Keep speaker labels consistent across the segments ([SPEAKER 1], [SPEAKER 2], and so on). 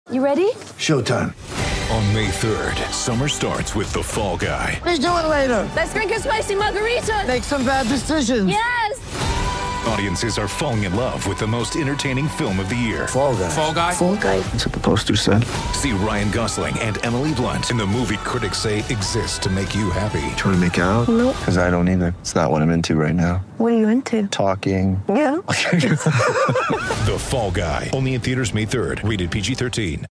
[SPEAKER 1] You ready?
[SPEAKER 2] Showtime.
[SPEAKER 3] On May 3rd, summer starts with The Fall Guy.
[SPEAKER 2] Let's do it later.
[SPEAKER 1] Let's drink a spicy margarita.
[SPEAKER 2] Make some bad decisions.
[SPEAKER 1] Yes!
[SPEAKER 3] Audiences are falling in love with the most entertaining film of the year.
[SPEAKER 2] Fall Guy.
[SPEAKER 4] Fall Guy?
[SPEAKER 1] Fall Guy.
[SPEAKER 2] That's what the poster said.
[SPEAKER 3] See Ryan Gosling and Emily Blunt in the movie critics say exists to make you happy.
[SPEAKER 2] Trying to make it out?
[SPEAKER 1] Nope.
[SPEAKER 2] Because I don't either. It's not what I'm into right now.
[SPEAKER 1] What are you into?
[SPEAKER 2] Talking.
[SPEAKER 1] Yeah.
[SPEAKER 3] The Fall Guy. Only in theaters May 3rd. Rated PG-13.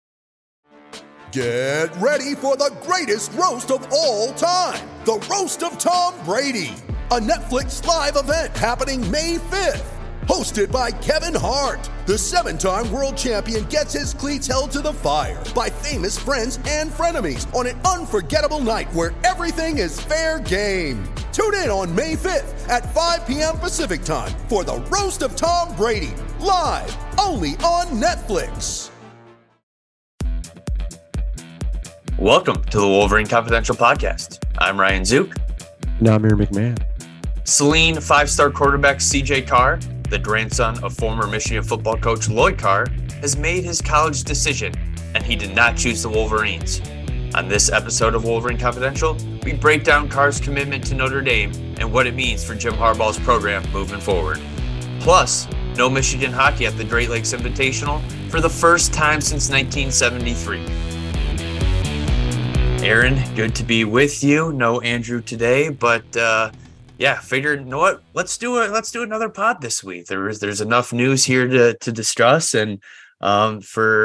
[SPEAKER 5] Get ready for the greatest roast of all time. The Roast of Tom Brady. A Netflix live event happening May 5th. Hosted by Kevin Hart. The 7-time world champion gets his cleats held to the fire by famous friends and frenemies on an unforgettable night where everything is fair game. Tune in on May 5th at 5 p.m. Pacific time for the Roast of Tom Brady. Live only on Netflix.
[SPEAKER 6] Welcome to the Wolverine Confidential Podcast. I'm Ryan Zook.
[SPEAKER 7] And I'm Amir McMahon.
[SPEAKER 6] Saline 5-star quarterback CJ Carr, the grandson of former Michigan football coach Lloyd Carr, has made his college decision, and he did not choose the Wolverines. On this episode of Wolverine Confidential, we break down Carr's commitment to Notre Dame and what it means for Jim Harbaugh's program moving forward. Plus, no Michigan hockey at the Great Lakes Invitational for the first time since 1973. Aaron, good to be with you. No Andrew today, but figured, you know what? Let's do another pod this week. There's enough news here to discuss, and on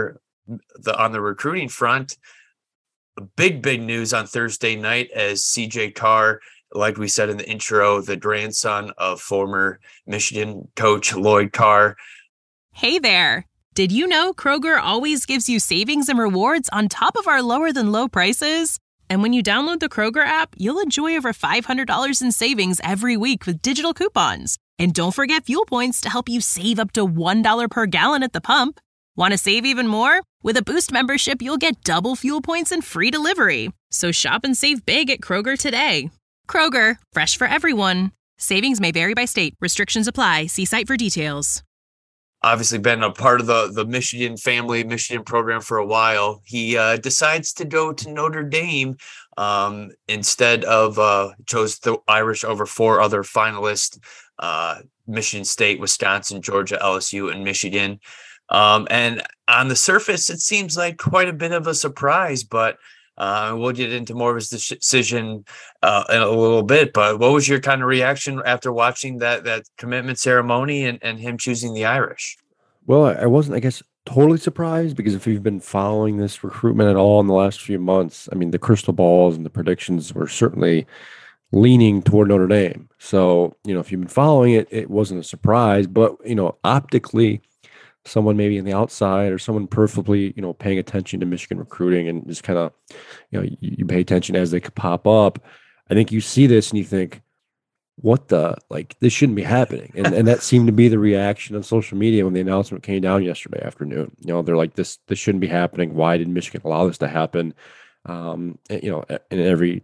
[SPEAKER 6] the recruiting front, big news on Thursday night as CJ Carr, like we said in the intro, the grandson of former Michigan coach Lloyd Carr.
[SPEAKER 8] Hey there. Did you know Kroger always gives you savings and rewards on top of our lower than low prices? And when you download the Kroger app, you'll enjoy over $500 in savings every week with digital coupons. And don't forget fuel points to help you save up to $1 per gallon at the pump. Want to save even more? With a Boost membership, you'll get double fuel points and free delivery. So shop and save big at Kroger today. Kroger, fresh for everyone. Savings may vary by state. Restrictions apply. See site for details.
[SPEAKER 6] Obviously been a part of the Michigan family, Michigan program for a while. He decides to go to Notre Dame instead of chose the Irish over 4 other finalists, Michigan State, Wisconsin, Georgia, LSU, and Michigan. And on the surface, it seems like quite a bit of a surprise, but we'll get into more of his decision in a little bit. But what was your kind of reaction after watching that commitment ceremony and him choosing the Irish?
[SPEAKER 7] Well, I wasn't, I guess, totally surprised, because if you've been following this recruitment at all in the last few months, I mean, the crystal balls and the predictions were certainly leaning toward Notre Dame. So, if you've been following it, it wasn't a surprise. But, optically, someone maybe on the outside or someone perfectly, paying attention to Michigan recruiting and just kind of, you pay attention as they could pop up. I think you see this and you think, what this shouldn't be happening. And that seemed to be the reaction on social media when the announcement came down yesterday afternoon. They're like, this shouldn't be happening. Why did Michigan allow this to happen? And every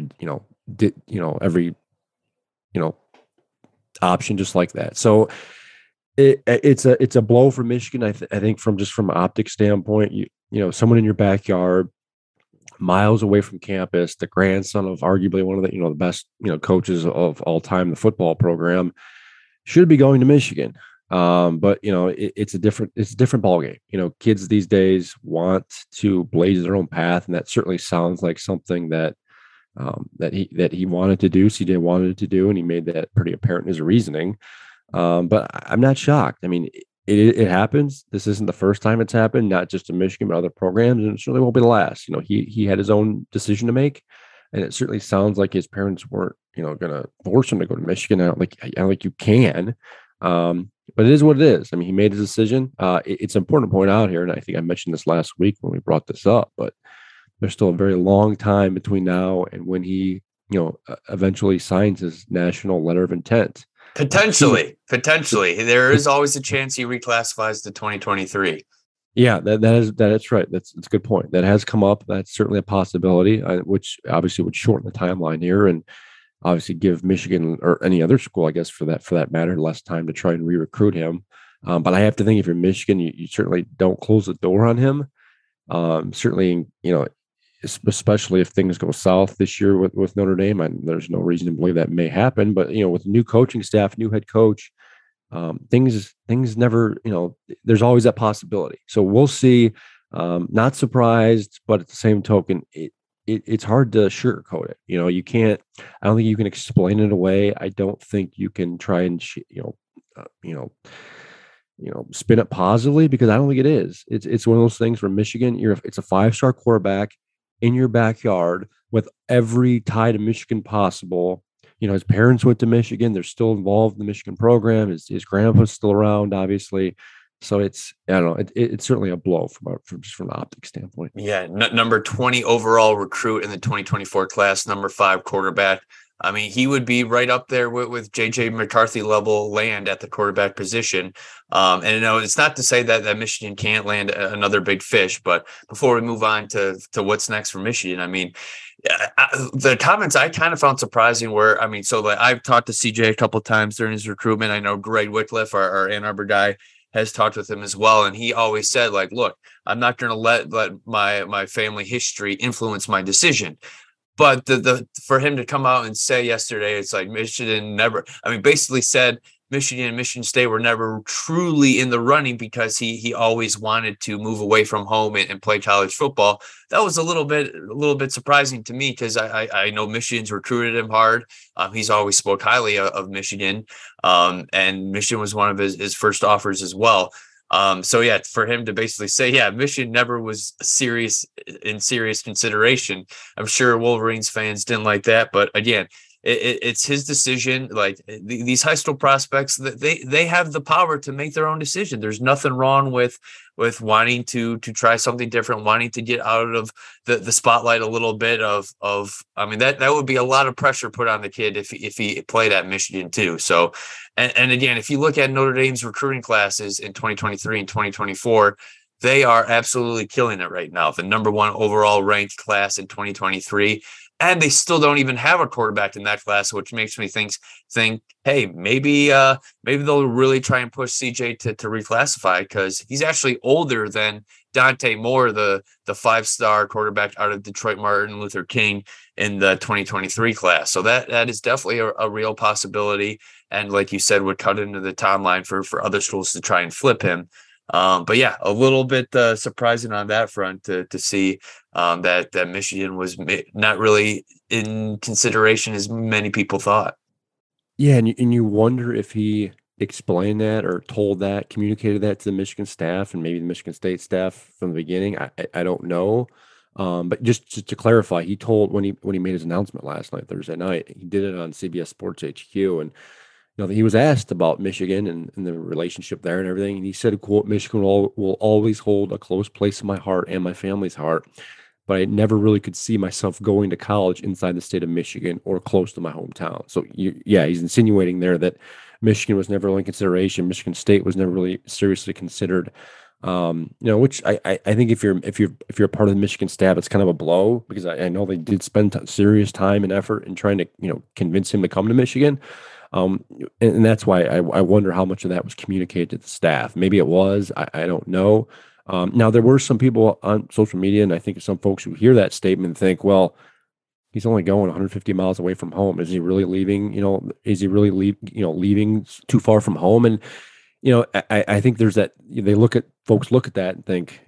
[SPEAKER 7] option just like that. So, it's a blow for Michigan. I think from an optic standpoint, someone in your backyard, miles away from campus, the grandson of arguably one of the best coaches of all time in the football program, should be going to Michigan. But it's a different ballgame. Kids these days want to blaze their own path, and that certainly sounds like something that he wanted to do. CJ wanted to do, and he made that pretty apparent in his reasoning. But I'm not shocked. I mean, it happens. This isn't the first time it's happened, not just in Michigan, but other programs, and it certainly won't be the last. He had his own decision to make, and it certainly sounds like his parents weren't, going to force him to go to Michigan. I don't think you can, but it is what it is. I mean, he made his decision. It's important to point out here, and I think I mentioned this last week when we brought this up, but there's still a very long time between now and when he, eventually signs his national letter of intent.
[SPEAKER 6] Potentially. There is always a chance he reclassifies to 2023.
[SPEAKER 7] Yeah, that's right. That's a good point. That has come up. That's certainly a possibility, which obviously would shorten the timeline here and obviously give Michigan or any other school, I guess, for that matter, less time to try and re-recruit him. But I have to think if you're Michigan, you certainly don't close the door on him. Certainly, especially if things go south this year with Notre Dame, there's no reason to believe that may happen. But with new coaching staff, new head coach, things never, there's always that possibility. So we'll see. Not surprised, but at the same token, it's hard to sugarcoat it. You can't. I don't think you can explain it away. I don't think you can try and spin it positively, because I don't think it is. It's one of those things where Michigan, it's a 5-star quarterback in your backyard with every tie to Michigan possible. His parents went to Michigan. They're still involved in the Michigan program. His grandpa's still around, obviously. So it's certainly a blow from an optic standpoint.
[SPEAKER 6] Yeah. Number 20 overall recruit in the 2024 class, number 5 quarterback. I mean, he would be right up there with JJ McCarthy level land at the quarterback position. And it's not to say that Michigan can't land another big fish, but before we move on to what's next for Michigan, I mean, the comments I kind of found surprising were, I've talked to CJ a couple of times during his recruitment. I know Greg Wycliffe, our Ann Arbor guy, has talked with him as well. And he always said, like, look, I'm not going to let my family history influence my decision. But for him to come out and say yesterday, it's like Michigan basically said Michigan and Michigan State were never truly in the running because he always wanted to move away from home and play college football. That was a little bit surprising to me, because I know Michigan's recruited him hard. He's always spoke highly of Michigan, and Michigan was one of his first offers as well. For him to basically say, Michigan never was serious consideration. I'm sure Wolverines fans didn't like that, but again, it's his decision. Like these high school prospects, that they have the power to make their own decision. There's nothing wrong with wanting to try something different, wanting to get out of the spotlight a little bit that would be a lot of pressure put on the kid if he played at Michigan too. So, and again, if you look at Notre Dame's recruiting classes in 2023 and 2024, they are absolutely killing it right now. The number 1 overall ranked class in 2023. And they still don't even have a quarterback in that class, which makes me think, hey, maybe they'll really try and push CJ to reclassify, because he's actually older than Dante Moore, the 5-star quarterback out of Detroit Martin Luther King in the 2023 class. So that is definitely a real possibility. And like you said, would cut into the timeline for other schools to try and flip him. But yeah, a little bit surprising on that front to see that Michigan was not really in consideration as many people thought.
[SPEAKER 7] Yeah, and you wonder if he explained that or communicated that to the Michigan staff and maybe the Michigan State staff from the beginning. I don't know. But just to clarify, he told when he made his announcement last night, Thursday night, he did it on CBS Sports HQ, and he was asked about Michigan and the relationship there and everything. And he said, quote, "Michigan will always hold a close place in my heart and my family's heart, but I never really could see myself going to college inside the state of Michigan or close to my hometown." So he's insinuating there that Michigan was never really in consideration. Michigan State was never really seriously considered. Which I think if you're a part of the Michigan staff, it's kind of a blow, because I know they did spend serious time and effort in trying to convince him to come to Michigan. And that's why I wonder how much of that was communicated to the staff. Maybe it was, I don't know. Now there were some people on social media, and I think some folks who hear that statement think, well, he's only going 150 miles away from home. Is he really leaving? Leaving too far from home? And I think there's that. Folks look at that and think,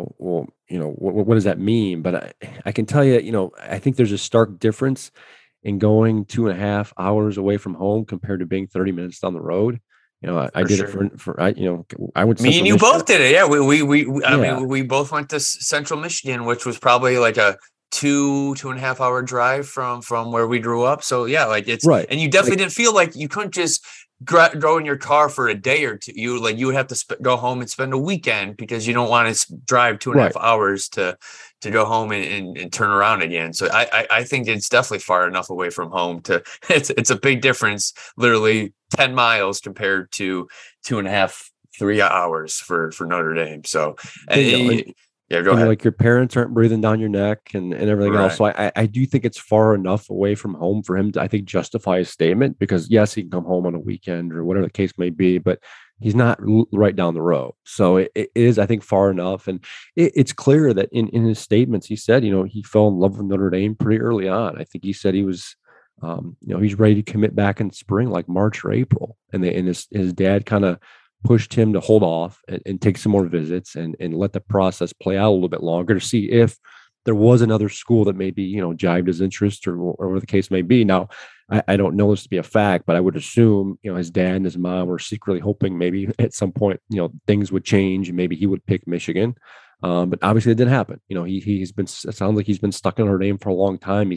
[SPEAKER 7] what does that mean? But I can tell you, I think there's a stark difference in going 2.5 hours away from home compared to being 30 minutes down the road. I did it for I would.
[SPEAKER 6] Me and you both did it. Yeah, we both went to Central Michigan, which was probably like a 2.5 hour drive from where we grew up. So yeah, like it's right. And you definitely didn't feel like you couldn't just go in your car for a day or two. You would have to go home and spend a weekend, because you don't want to drive 2.5 hours to go home and turn around again. So I think it's definitely far enough away from home it's a big difference, literally 10 miles compared to 2.5, 3 hours for Notre Dame. So yeah, go ahead.
[SPEAKER 7] Like your parents aren't breathing down your neck and everything else. So I do think it's far enough away from home for him to, I think, justify his statement, because yes, he can come home on a weekend or whatever the case may be, but he's not right down the road. So it is, I think, far enough. And it's clear that in his statements, he said, he fell in love with Notre Dame pretty early on. I think he said he was, he's ready to commit back in spring, like March or April. And his dad kind of pushed him to hold off and take some more visits and let the process play out a little bit longer to see if there was another school that maybe, jived his interest or whatever the case may be. Now, I don't know this to be a fact, but I would assume, his dad and his mom were secretly hoping maybe at some point, things would change and maybe he would pick Michigan. But obviously it didn't happen. It sounds like he's been stuck in Notre Dame for a long time.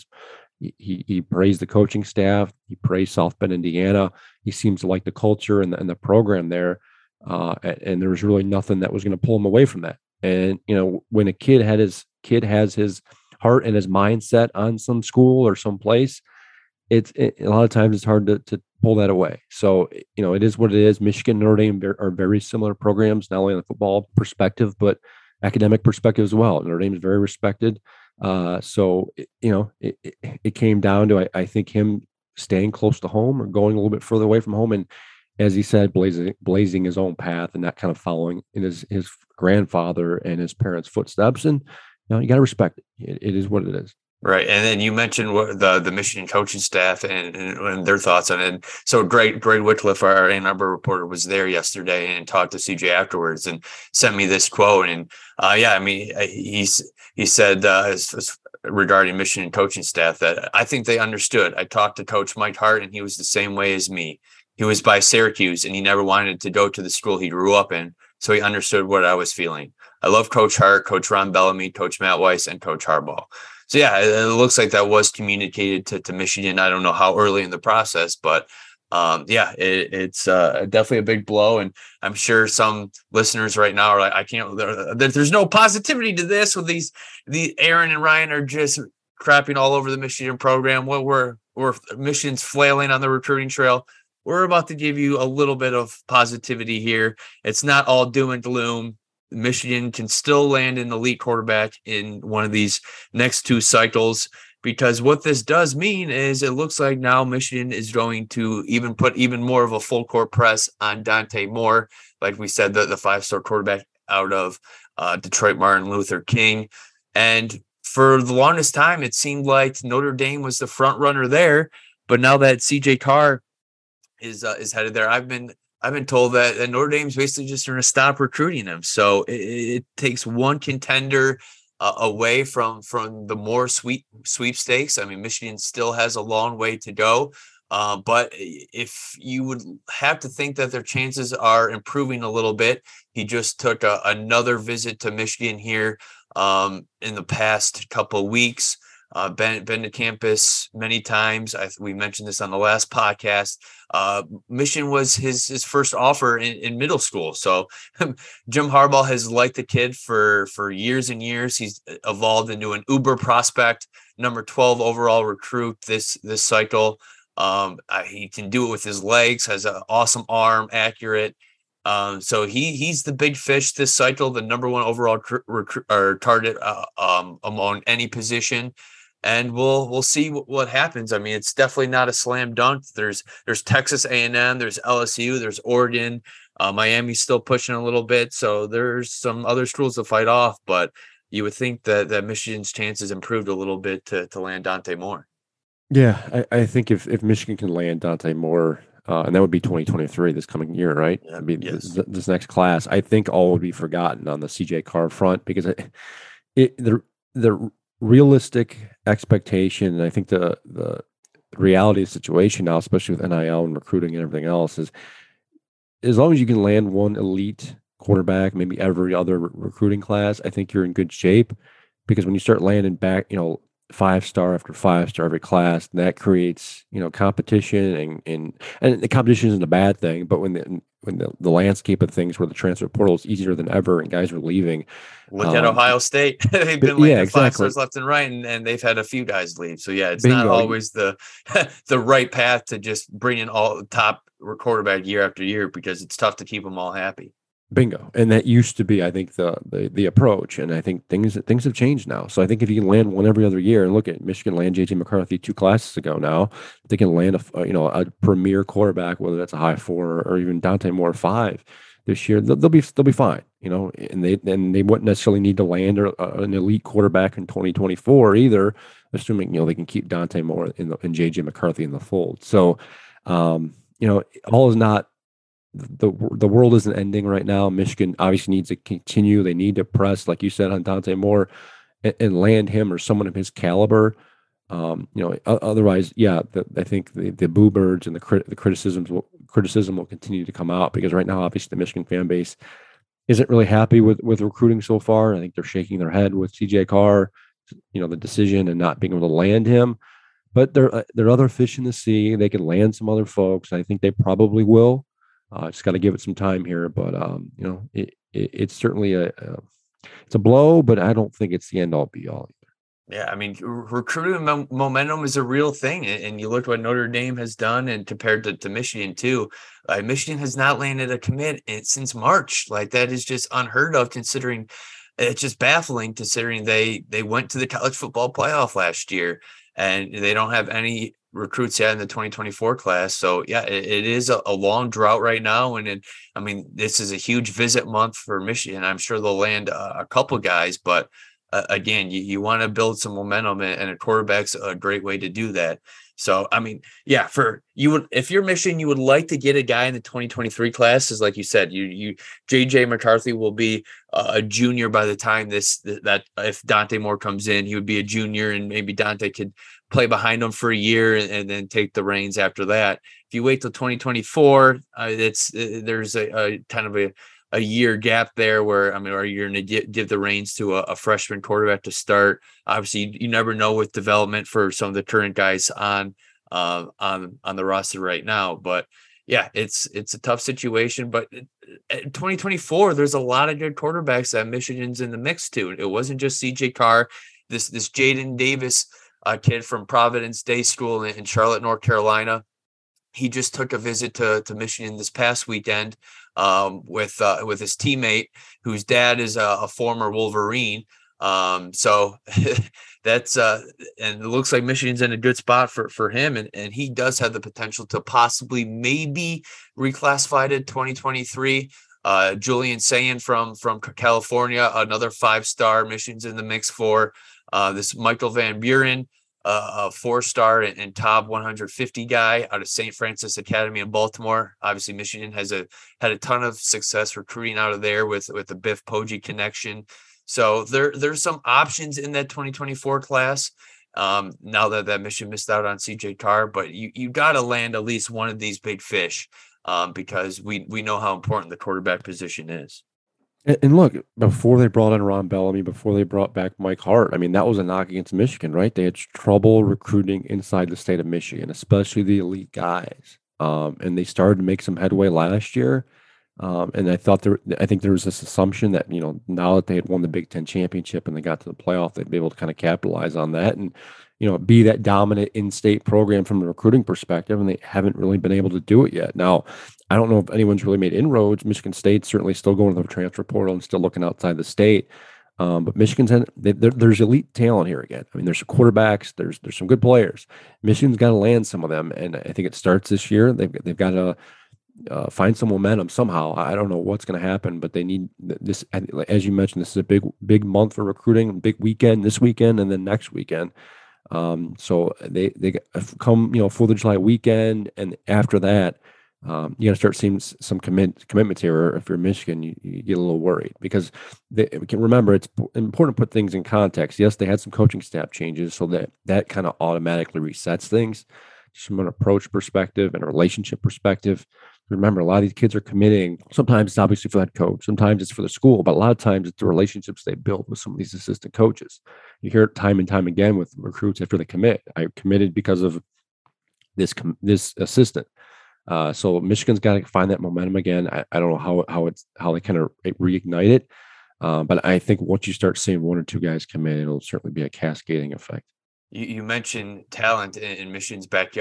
[SPEAKER 7] He praised the coaching staff. He praised South Bend, Indiana. He seems to like the culture and the program there. And there was really nothing that was going to pull him away from that. And, when a kid has his heart and his mindset on some school or some place, a lot of times it's hard to pull that away. So, it is what it is. Michigan and Notre Dame are very similar programs, not only on the football perspective, but academic perspective as well. Notre Dame is very respected. So, it came down to, I think, him staying close to home or going a little bit further away from home. And as he said, blazing his own path and not kind of following in his grandfather and his parents' footsteps. And, you got to respect it. It is what it is.
[SPEAKER 6] Right. And then you mentioned what the Michigan coaching staff and their thoughts on it. So Greg Wycliffe, our Ann Arbor reporter, was there yesterday and talked to CJ afterwards and sent me this quote. And he said regarding Michigan coaching staff that I think they understood. I talked to Coach Mike Hart and he was the same way as me. He was by Syracuse and he never wanted to go to the school he grew up in. So he understood what I was feeling. I love Coach Hart, Coach Ron Bellamy, Coach Matt Weiss, and Coach Harbaugh. So, yeah, it looks like that was communicated to Michigan. I don't know how early in the process, but it's definitely a big blow. And I'm sure some listeners right now are like, there's no positivity to this with the Aaron and Ryan are just crapping all over the Michigan program. We're Michigan's flailing on the recruiting trail. We're about to give you a little bit of positivity here. It's not all doom and gloom. Michigan can still land an elite quarterback in one of these next two cycles, because what this does mean is it looks like now Michigan is going to put even more of a full court press on Dante Moore. Like we said, the 5-star quarterback out of Detroit, Martin Luther King. And for the longest time, it seemed like Notre Dame was the front runner there. But now that CJ Carr is headed there, I've been told that Notre Dame's basically just going to stop recruiting him. So it takes one contender away from the more sweepstakes. I mean, Michigan still has a long way to go. But if you would have to think that their chances are improving a little bit, he just took another visit to Michigan here in the past couple of weeks. Been to campus many times. We mentioned this on the last podcast. Michigan was his first offer in middle school. So Jim Harbaugh has liked the kid for years and years. He's evolved into an uber prospect, number 12 overall recruit this cycle. He can do it with his legs, has an awesome arm, accurate. So he's the big fish this cycle, the number 1 overall target among any position. And we'll see what happens. I mean, it's definitely not a slam dunk. There's Texas A&M, there's LSU, there's Oregon, Miami's still pushing a little bit. So there's some other schools to fight off, but you would think that Michigan's chances improved a little bit to land Dante Moore.
[SPEAKER 7] Yeah, I think if Michigan can land Dante Moore, and that would be 2023, this coming year, right? I mean, yes. This next class, I think all would be forgotten on the CJ Carr front, because the realistic expectation, and I think the reality of the situation now, especially with NIL and recruiting and everything else, is as long as you can land one elite quarterback, maybe every other recruiting class, I think you're in good shape. Because when you start landing back, 5-star after 5-star every class, that creates competition, and the competition isn't a bad thing, but when the landscape of things where the transfer portal is easier than ever and guys are leaving.
[SPEAKER 6] Look at Ohio State. They've been landing 5-stars left and right, and they've had a few guys leave. So it's not always the right path to just bring in all the top quarterback year after year, because it's tough to keep them all happy.
[SPEAKER 7] Bingo. And that used to be, I think, the approach. And I think things have changed now. So I think if you can land one every other year, and look at Michigan land JJ McCarthy 2 classes ago now, they can land a premier quarterback, whether that's a high 4 or even Dante Moore 5 this year, they'll be fine, and they wouldn't necessarily need to land an elite quarterback in 2024 either, assuming they can keep Dante Moore and JJ McCarthy in the fold. So all is not the world isn't ending right now. Michigan obviously needs to continue. They need to press, like you said, on Dante Moore and land him or someone of his caliber. Otherwise, I think the boo birds and the criticism will continue to come out, because right now, obviously, the Michigan fan base isn't really happy with recruiting so far. I think they're shaking their head with CJ Carr, the decision and not being able to land him. But there are other fish in the sea. They can land some other folks. I think they probably will. Just got to give it some time here. But it's certainly it's a blow, but I don't think it's the end all be all.
[SPEAKER 6] Yeah, I mean, recruiting momentum is a real thing, and you look what Notre Dame has done, and compared to Michigan too. Michigan has not landed a commit since March. Like, that is just unheard of, considering it's just baffling, considering they went to the college football playoff last year, and they don't have any recruits yet in the 2024 class. So yeah, it is a long drought right now, and I mean, this is a huge visit month for Michigan. I'm sure they'll land a couple guys, but again, you want to build some momentum, and a quarterback's a great way to do that. So, I mean, yeah, if you're Michigan, you would like to get a guy in the 2023 class, is like you said, JJ McCarthy will be a junior by the time that if Dante Moore comes in, he would be a junior, and maybe Dante could play behind him for a year and then take the reins after that. If you wait till 2024, there's a kind of a year gap there where, or you're going to give the reins to a freshman quarterback to start. Obviously, you never know with development for some of the current guys on the roster right now. But yeah, it's a tough situation. But in 2024, there's a lot of good quarterbacks that Michigan's in the mix too. It wasn't just CJ Carr. This Jaden Davis kid from Providence Day School in Charlotte, North Carolina. He just took a visit to Michigan this past weekend with his teammate, whose dad is a former Wolverine. So that's and it looks like Michigan's in a good spot for him, and he does have the potential to possibly maybe reclassified in 2023. Julian Sayin from California, another 5-star. Michigan's in the mix for this Michael Van Buren, a 4-star and top 150 guy out of St. Francis Academy in Baltimore. Obviously, Michigan has had a ton of success recruiting out of there with the Biff Poggi connection. So there's some options in that 2024 class. Now that Michigan missed out on CJ Carr, but you got to land at least one of these big fish, because we know how important the quarterback position is.
[SPEAKER 7] And look, before they brought in Ron Bellamy, before they brought back Mike Hart, that was a knock against Michigan, right? They had trouble recruiting inside the state of Michigan, especially the elite guys. And they started to make some headway last year. And I think there was this assumption that, now that they had won the Big Ten championship and they got to the playoff, they'd be able to kind of capitalize on that and, be that dominant in-state program from a recruiting perspective. And they haven't really been able to do it yet. Now, I don't know if anyone's really made inroads. Michigan State's certainly still going to the transfer portal and still looking outside the state. But Michigan's there's elite talent here again. There's some quarterbacks, there's some good players. Michigan's got to land some of them, and I think it starts this year. They've got to find some momentum somehow. I don't know what's going to happen, but they need this. As you mentioned, this is a big month for recruiting, big weekend this weekend and then next weekend. So they come 4th of July weekend, and after that, you got to start seeing some commitments here. Or if you're Michigan, you get a little worried, because we can remember it's important to put things in context. Yes, they had some coaching staff changes, so that kind of automatically resets things from an approach perspective and a relationship perspective. Remember, a lot of these kids are committing. Sometimes it's obviously for that coach. Sometimes it's for the school. But a lot of times it's the relationships they build with some of these assistant coaches. You hear it time and time again with recruits after they commit. I committed because of this assistant. So Michigan's got to find that momentum again. I don't know how they kind of reignite it. But I think once you start seeing one or two guys commit, it'll certainly be a cascading effect.
[SPEAKER 6] You mentioned talent in Michigan's backyard.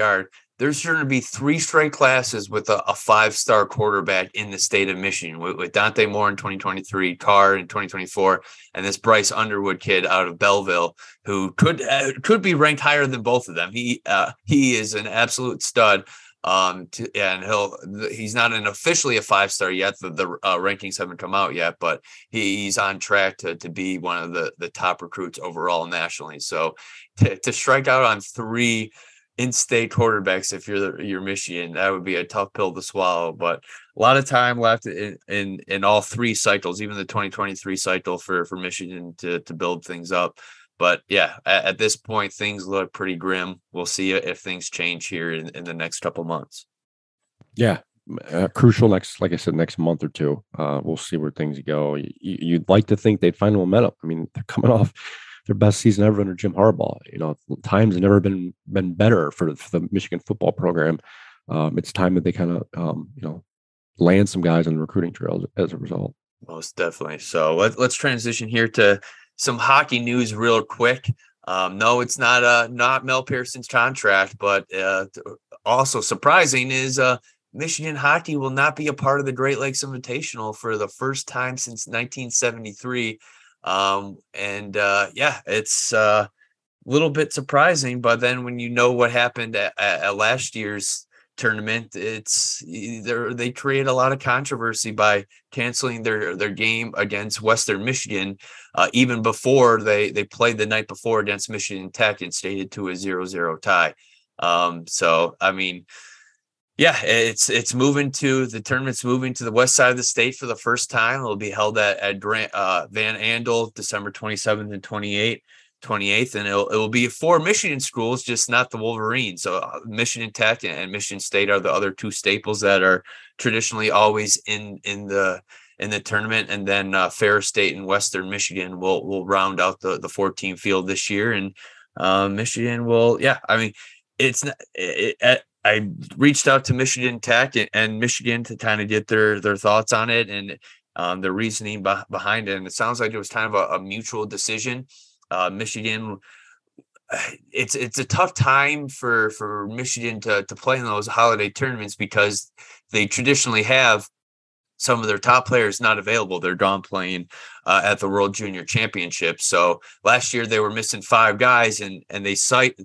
[SPEAKER 6] there's going to be 3 straight classes with a 5-star quarterback in the state of Michigan with Dante Moore in 2023, Carr in 2024, and this Bryce Underwood kid out of Belleville who could be ranked higher than both of them. He is an absolute stud. And he's not officially a 5-star yet. The rankings haven't come out yet, but he's on track to be one of the top recruits overall nationally. So to strike out on 3 in-state quarterbacks, if you're Michigan, that would be a tough pill to swallow. But a lot of time left in all 3 cycles, even the 2023 cycle for Michigan to build things up. But yeah, at this point, things look pretty grim. We'll see if things change here in the next couple months.
[SPEAKER 7] Yeah, crucial next month or two. We'll see where things go. You'd like to think they'd find momentum. I mean, they're coming off their best season ever under Jim Harbaugh. Times have never been better for the Michigan football program. It's time that they kind of land some guys on the recruiting trails as a result.
[SPEAKER 6] Most definitely. So let's transition here to some hockey news real quick. No, it's not Mel Pearson's contract, but also surprising is Michigan hockey will not be a part of the Great Lakes Invitational for the first time since 1973. It's a little bit surprising, but then when you know what happened at last year's tournament, they create a lot of controversy by canceling their game against Western Michigan, even before they played the night before against Michigan Tech and stayed to a 0-0 tie. So I mean, yeah, it's moving to the tournament's moving to the west side of the state for the first time. It'll be held at Van Andel, December 27th and 28th, and it will be 4 Michigan schools, just not the Wolverines. So Michigan Tech and Michigan State are the other 2 staples that are traditionally always in the tournament, and then Ferris State and Western Michigan will round out the 14 field this year, and Michigan will. Yeah, I mean, I reached out to Michigan Tech and Michigan to kind of get their thoughts on it and the reasoning behind it, and it sounds like it was kind of a mutual decision. Michigan, it's a tough time for Michigan to play in those holiday tournaments because they traditionally have some of their top players not available. They're gone playing at the World Junior Championship. So last year they were missing 5 guys, and they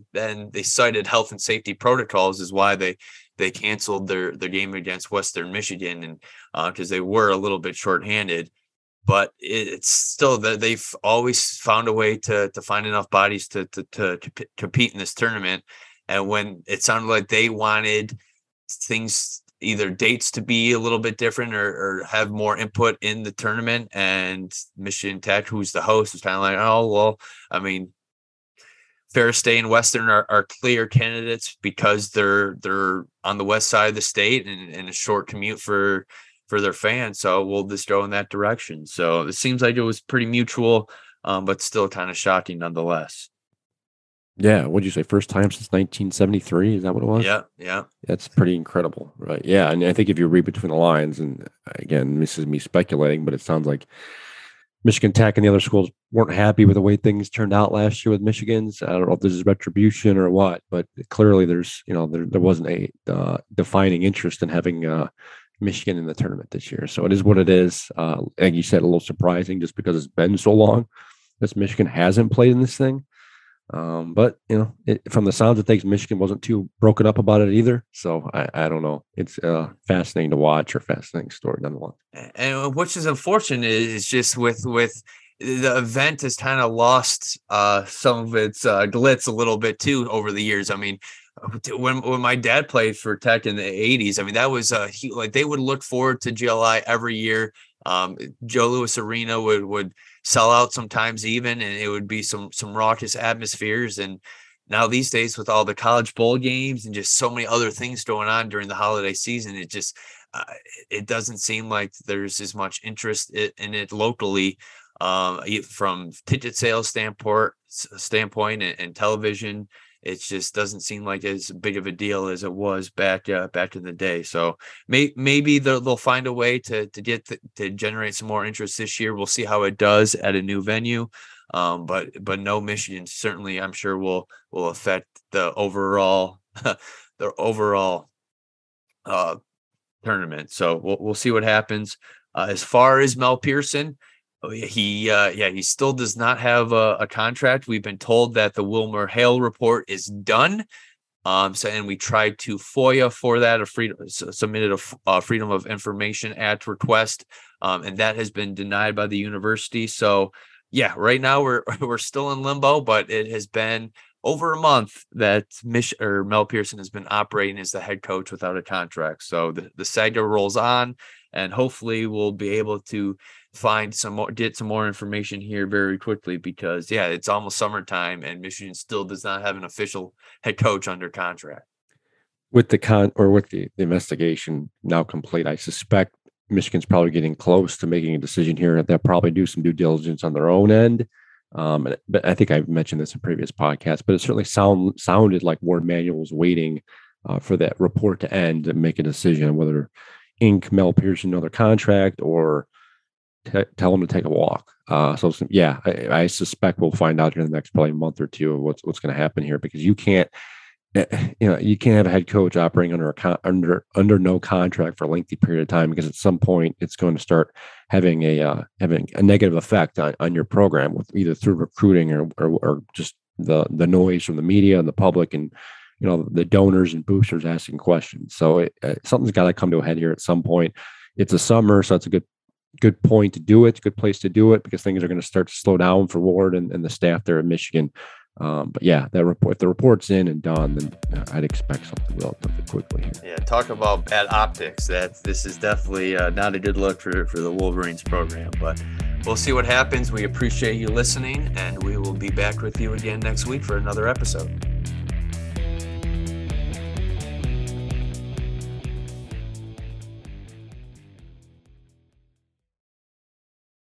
[SPEAKER 6] cited health and safety protocols is why they canceled their game against Western Michigan, and because they were a little bit shorthanded. But it's still that they've always found a way to find enough bodies to compete in this tournament. And when it sounded like they wanted things, either dates to be a little bit different or have more input in the tournament, and Michigan Tech, who's the host, was kind of like, oh, well, I mean, Ferris State and Western are clear candidates because they're on the west side of the state and a short commute for their fans. So we'll just go in that direction. So it seems like it was pretty mutual, but still kind of shocking nonetheless.
[SPEAKER 7] Yeah. What'd you say? First time since 1973? Is that what it was?
[SPEAKER 6] Yeah.
[SPEAKER 7] That's pretty incredible. Right. Yeah. And I think if you read between the lines, and again, this is me speculating, but it sounds like Michigan Tech and the other schools weren't happy with the way things turned out last year with Michigan's. I don't know if this is retribution or what, but clearly there's, there wasn't a defining interest in having Michigan in the tournament this year. So it is what it is. Like you said, a little surprising just because it's been so long that Michigan hasn't played in this thing. But from the sounds of things, Michigan wasn't too broken up about it either. So I don't know. It's fascinating to watch, or fascinating story nonetheless.
[SPEAKER 6] And which is unfortunate is just with the event has kind of lost some of its glitz a little bit too over the years. I mean, when my dad played for Tech in the 80s, I mean, that was they would look forward to GLI every year. Joe Louis Arena would sell out sometimes even, and it would be some raucous atmospheres. And now these days, with all the college bowl games and just so many other things going on during the holiday season, it just it doesn't seem like there's as much interest in it locally, from ticket sales standpoint and television. It just doesn't seem like as big of a deal as it was back in the day. So maybe they'll find a way to generate some more interest this year. We'll see how it does at a new venue. But no, Michigan certainly, I'm sure, will affect the overall the overall tournament. So we'll see what happens. As far as Mel Pearson, he still does not have a contract. We've been told that the Wilmer Hale report is done. And we tried to FOIA for that, submitted a Freedom of Information Act request, and that has been denied by the university. So, yeah, right now we're still in limbo, but it has been over a month that Mel Pearson has been operating as the head coach without a contract. So the saga rolls on, and hopefully we'll be able to get some more information here very quickly, because it's almost summertime and Michigan still does not have an official head coach under contract.
[SPEAKER 7] With the investigation now complete, I suspect Michigan's probably getting close to making a decision here. They'll probably do some due diligence on their own end. But I think I've mentioned this in previous podcasts, but it certainly sounded like Warde Manuel was waiting for that report to end and make a decision whether ink Mel Pearson another contract or tell him to take a walk. I suspect we'll find out here in the next probably month or two of what's going to happen here, because you can't have a head coach operating under no contract for a lengthy period of time, because at some point it's going to start having a negative effect on your program, with either through recruiting or just the noise from the media and the public and the donors and boosters asking questions. So something's got to come to a head here at some point. It's a summer, so it's a good point to do it. It's a good place to do it, because things are going to start to slow down for Warde and the staff there at Michigan. But yeah, if the report's in and done, then I'd expect something relatively quickly here.
[SPEAKER 6] Yeah, talk about bad optics. This is definitely not a good look for the Wolverines program, but we'll see what happens. We appreciate you listening, and we will be back with you again next week for another episode.